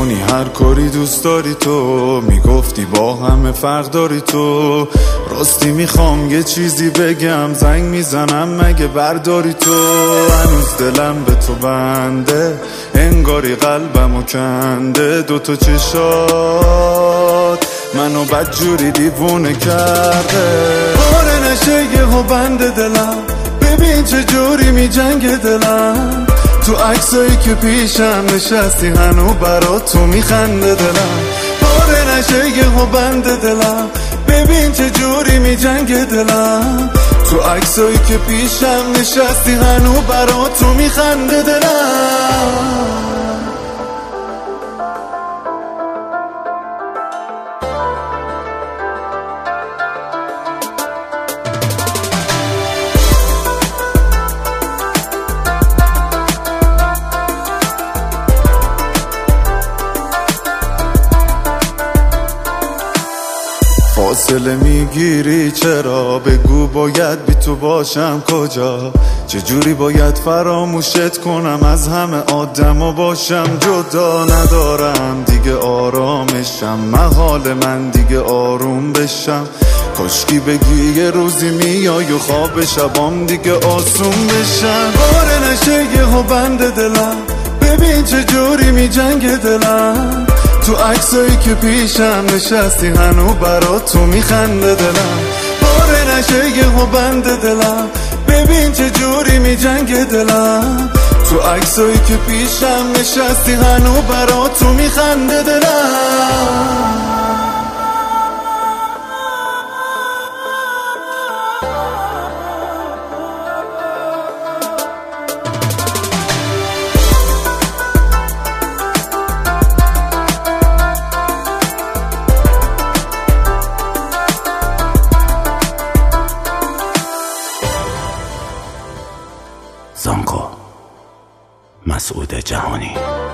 کنی هر کاری دوست داری تو، میگفتی با همه فرق داری تو. راستی میخوام یه چیزی بگم، زنگ میزنم مگه برداری تو. هنوز دلم به تو بنده، انگاری قلبمو کنده. دوتا چشات منو بدجوری دیوونه کرده. پاره نشه یهو بند دلم، ببین چه جوری می جنگ دلم. تو عکسایی که پیشم نشستی هنو برا تو میخنده دلم. پاره نشه یهو بند دلم، ببین چه جوری می جنگ دلم. تو عکسایی که پیشم نشستی هنو برا تو میخنده دلم. فاصله میگیری چرا؟ بگو باید بی تو باشم کجا؟ چجوری باید فراموشت کنم؟ از همه آدم باشم جدا. ندارم دیگه آرامشم، محال من دیگه آروم بشم. کاشکی بگی یه روزی میای و خواب شبام دیگه آسون بشم. باره نشه یهو بند دلم، ببین چه جوری می جنگ دلم. تو عکسایی که پیشم نشستی هنو برا تو میخنده دلم. باره نشه یهو بند دلم، ببین چه جوری می جنگ دلم. تو عکسایی که پیشم نشستی هنو برا تو میخنده دلم. زانکو مسعود جهانی.